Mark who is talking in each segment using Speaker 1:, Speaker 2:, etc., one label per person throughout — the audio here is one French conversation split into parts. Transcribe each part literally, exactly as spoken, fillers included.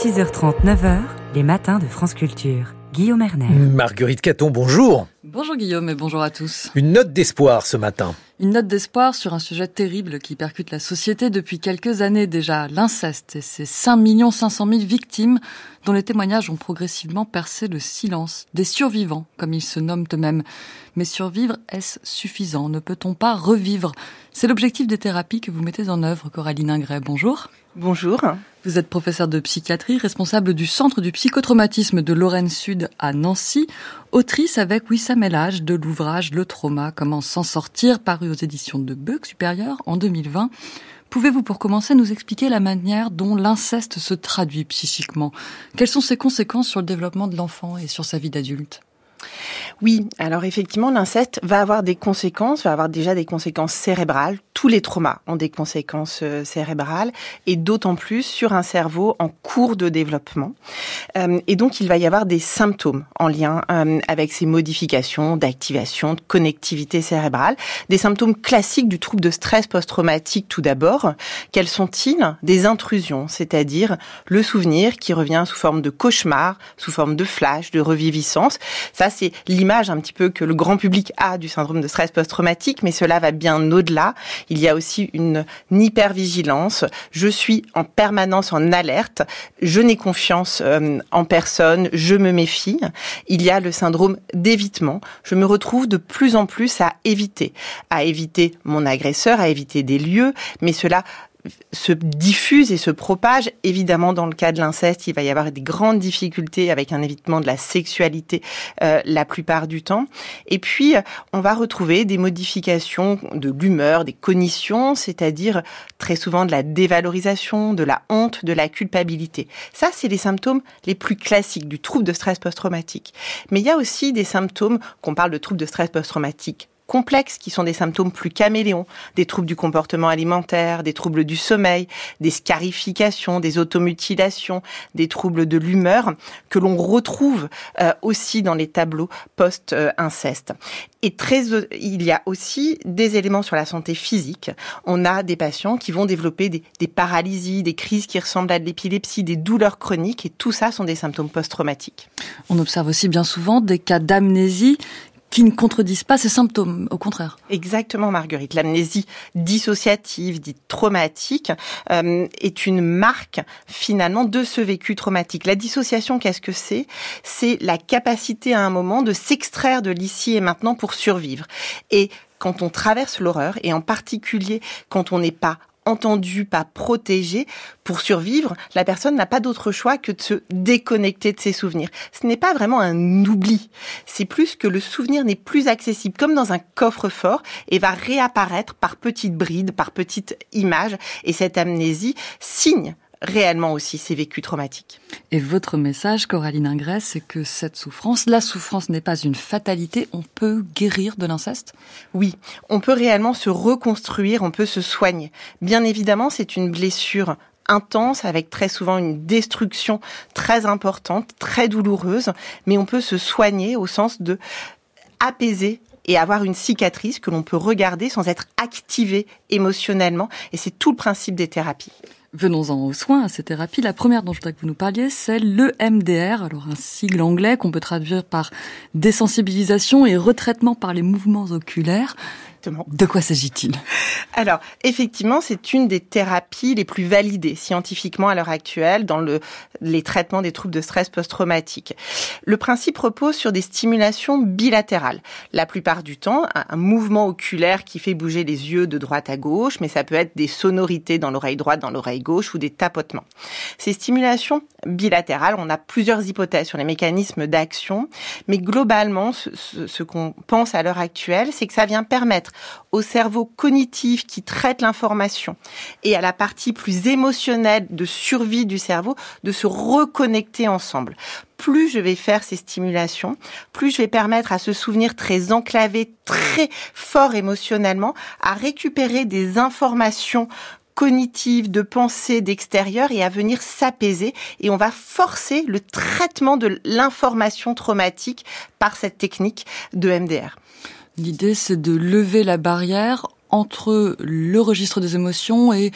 Speaker 1: six heures trente, neuf heures, les matins de France Culture. Guillaume Erner.
Speaker 2: Marguerite Caton, bonjour.
Speaker 3: Bonjour Guillaume et bonjour à tous.
Speaker 2: Une note d'espoir ce matin.
Speaker 3: Une note d'espoir sur un sujet terrible qui percute la société depuis quelques années déjà, l'inceste et ses cinq millions cinq cent mille victimes dont les témoignages ont progressivement percé le silence. Des survivants, comme ils se nomment eux-mêmes. Mais survivre, est-ce suffisant? Ne peut-on pas revivre? C'est l'objectif des thérapies que vous mettez en œuvre, Coraline Ingret. Bonjour.
Speaker 4: Bonjour.
Speaker 3: Vous êtes professeure de psychiatrie, responsable du Centre du psychotraumatisme de Lorraine Sud à Nancy, autrice avec Wissam El Hadj de l'ouvrage Le trauma, comment s'en sortir, paru aux éditions de Beuc Supérieur en deux mille vingt. Pouvez-vous pour commencer nous expliquer la manière dont l'inceste se traduit psychiquement? Quelles sont ses conséquences sur le développement de l'enfant et sur sa vie d'adulte?
Speaker 4: Oui, alors effectivement, l'inceste va avoir des conséquences, va avoir déjà des conséquences cérébrales. Tous les traumas ont des conséquences euh, cérébrales et d'autant plus sur un cerveau en cours de développement. Euh, et donc, il va y avoir des symptômes en lien euh, avec ces modifications d'activation, de connectivité cérébrale. Des symptômes classiques du trouble de stress post-traumatique tout d'abord. Quels sont-ils? Des intrusions, c'est-à-dire le souvenir qui revient sous forme de cauchemar, sous forme de flash, de reviviscence. Ça, c'est l'image un petit peu que le grand public a du syndrome de stress post-traumatique, mais cela va bien au-delà. Il y a aussi une hypervigilance. Je suis en permanence en alerte. Je n'ai confiance euh, en personne. Je me méfie. Il y a le syndrome d'évitement. Je me retrouve de plus en plus à éviter, à éviter mon agresseur, à éviter des lieux, mais cela se diffuse et se propage. Évidemment, dans le cas de l'inceste, il va y avoir des grandes difficultés avec un évitement de la sexualité euh, la plupart du temps. Et puis, on va retrouver des modifications de l'humeur, des cognitions, c'est-à-dire très souvent de la dévalorisation, de la honte, de la culpabilité. Ça, c'est les symptômes les plus classiques du trouble de stress post-traumatique. Mais il y a aussi des symptômes, qu'on parle de trouble de stress post-traumatique complexes, qui sont des symptômes plus caméléons, des troubles du comportement alimentaire, des troubles du sommeil, des scarifications, des automutilations, des troubles de l'humeur, que l'on retrouve euh, aussi dans les tableaux post-inceste. Et très, il y a aussi des éléments sur la santé physique. On a des patients qui vont développer des, des paralysies, des crises qui ressemblent à de l'épilepsie, des douleurs chroniques, et tout ça sont des symptômes post-traumatiques.
Speaker 3: On observe aussi bien souvent des cas d'amnésie qui ne contredisent pas ces symptômes, au contraire.
Speaker 4: Exactement, Marguerite. L'amnésie dissociative, dite traumatique, euh, est une marque, finalement, de ce vécu traumatique. La dissociation, qu'est-ce que c'est? C'est la capacité, à un moment, de s'extraire de l'ici et maintenant pour survivre. Et quand on traverse l'horreur, et en particulier quand on n'est pas entendu, pas protégé, pour survivre, la personne n'a pas d'autre choix que de se déconnecter de ses souvenirs. Ce n'est pas vraiment un oubli. C'est plus que le souvenir n'est plus accessible, comme dans un coffre-fort, et va réapparaître par petites brides, par petites images. Et cette amnésie signe réellement aussi ces vécus traumatiques.
Speaker 3: Et votre message, Coraline Ingret, c'est que cette souffrance, la souffrance n'est pas une fatalité, on peut guérir de l'inceste?
Speaker 4: Oui, on peut réellement se reconstruire, on peut se soigner. Bien évidemment, c'est une blessure intense, avec très souvent une destruction très importante, très douloureuse, mais on peut se soigner au sens de apaiser et avoir une cicatrice que l'on peut regarder sans être activé émotionnellement. Et c'est tout le principe des thérapies.
Speaker 3: Venons-en aux soins, à ces thérapies. La première dont je voudrais que vous nous parliez, c'est l'E M D R, alors un sigle anglais qu'on peut traduire par désensibilisation et retraitement par les mouvements oculaires. De quoi s'agit-il?
Speaker 4: Alors, effectivement, c'est une des thérapies les plus validées scientifiquement à l'heure actuelle dans le, les traitements des troubles de stress post-traumatique. Le principe repose sur des stimulations bilatérales. La plupart du temps, un mouvement oculaire qui fait bouger les yeux de droite à gauche, mais ça peut être des sonorités dans l'oreille droite, dans l'oreille gauche ou des tapotements. Ces stimulations bilatérales, on a plusieurs hypothèses sur les mécanismes d'action, mais globalement, ce, ce, ce qu'on pense à l'heure actuelle, c'est que ça vient permettre au cerveau cognitif qui traite l'information et à la partie plus émotionnelle de survie du cerveau de se reconnecter ensemble. Plus je vais faire ces stimulations, plus je vais permettre à ce souvenir très enclavé, très fort émotionnellement, à récupérer des informations cognitive, de pensée, d'extérieur et à venir s'apaiser. Et on va forcer le traitement de l'information traumatique par cette technique de M D R.
Speaker 3: L'idée, c'est de lever la barrière entre le registre des émotions et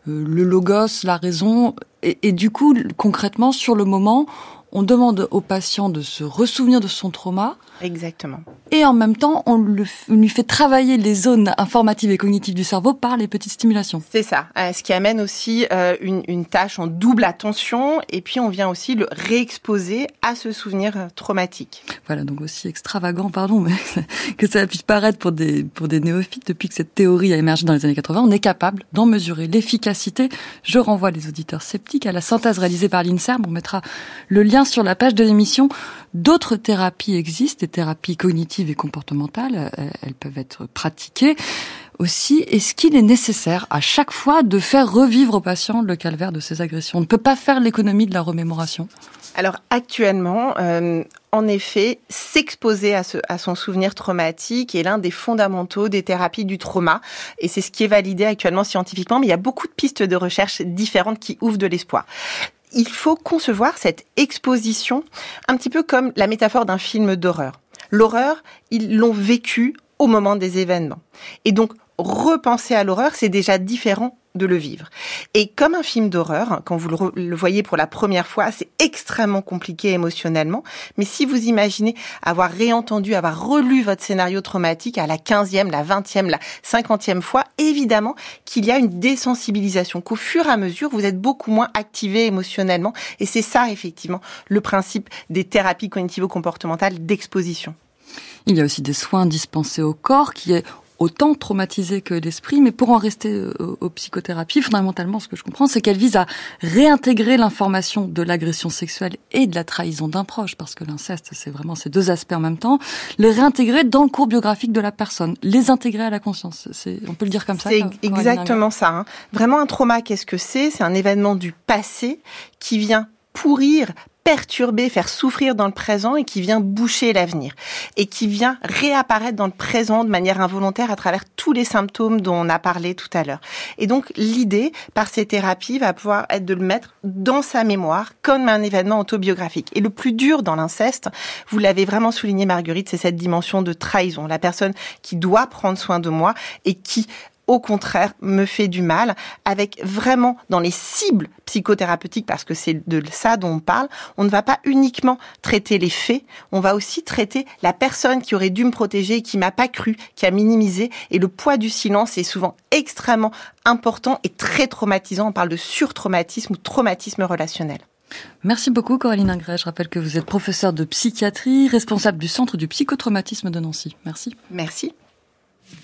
Speaker 3: euh, le logos, la raison. Et, et du coup, concrètement, sur le moment, on demande au patient de se ressouvenir de son trauma.
Speaker 4: Exactement.
Speaker 3: Et en même temps, on, le, on lui fait travailler les zones informatives et cognitives du cerveau par les petites stimulations.
Speaker 4: C'est ça. Euh, ce qui amène aussi euh, une, une tâche en double attention. Et puis, on vient aussi le réexposer à ce souvenir traumatique.
Speaker 3: Voilà, donc aussi extravagant, pardon, mais que ça puisse paraître pour des, pour des néophytes, depuis que cette théorie a émergé dans les années quatre-vingts, on est capable d'en mesurer l'efficacité. Je renvoie les auditeurs sceptiques à la synthèse réalisée par l'INSERM. On mettra le lien sur la page de l'émission. D'autres thérapies existent, des thérapies cognitives et comportementales. Elles peuvent être pratiquées aussi. Est-ce qu'il est nécessaire à chaque fois de faire revivre au patient le calvaire de ses agressions? On ne peut pas faire l'économie de la remémoration.
Speaker 4: Alors actuellement, euh, en effet, s'exposer à, ce, à son souvenir traumatique est l'un des fondamentaux des thérapies du trauma. Et c'est ce qui est validé actuellement scientifiquement. Mais il y a beaucoup de pistes de recherche différentes qui ouvrent de l'espoir. Il faut concevoir cette exposition un petit peu comme la métaphore d'un film d'horreur. L'horreur, ils l'ont vécu au moment des événements. Et donc, repenser à l'horreur, c'est déjà différent de le vivre. Et comme un film d'horreur, quand vous le, re- le voyez pour la première fois, c'est extrêmement compliqué émotionnellement. Mais si vous imaginez avoir réentendu, avoir relu votre scénario traumatique à la quinzième, la vingtième, la cinquantième fois, évidemment qu'il y a une désensibilisation, qu'au fur et à mesure, vous êtes beaucoup moins activé émotionnellement. Et c'est ça, effectivement, le principe des thérapies cognitivo-comportementales d'exposition.
Speaker 3: Il y a aussi des soins dispensés au corps qui est autant traumatisé que l'esprit, mais pour en rester aux, aux psychothérapies, fondamentalement, ce que je comprends, c'est qu'elles visent à réintégrer l'information de l'agression sexuelle et de la trahison d'un proche, parce que l'inceste, c'est vraiment ces deux aspects en même temps, les réintégrer dans le cours biographique de la personne, les intégrer à la conscience. C'est, on peut le dire comme ça.
Speaker 4: C'est
Speaker 3: comme,
Speaker 4: exactement comme ça. Hein. Vraiment, un trauma, qu'est-ce que c'est? C'est un événement du passé qui vient pourrir, perturber, faire souffrir dans le présent et qui vient boucher l'avenir et qui vient réapparaître dans le présent de manière involontaire à travers tous les symptômes dont on a parlé tout à l'heure. Et donc, l'idée, par ces thérapies, va pouvoir être de le mettre dans sa mémoire comme un événement autobiographique. Et le plus dur dans l'inceste, vous l'avez vraiment souligné, Marguerite, c'est cette dimension de trahison. La personne qui doit prendre soin de moi et qui au contraire, me fait du mal, avec vraiment dans les cibles psychothérapeutiques, parce que c'est de ça dont on parle, on ne va pas uniquement traiter les faits, on va aussi traiter la personne qui aurait dû me protéger et qui m'a pas cru, qui a minimisé, et le poids du silence est souvent extrêmement important et très traumatisant. On parle de surtraumatisme ou traumatisme relationnel.
Speaker 3: Merci beaucoup Coraline Ingret. Je rappelle que vous êtes professeure de psychiatrie, responsable du Centre du psychotraumatisme de Nancy. Merci.
Speaker 4: Merci.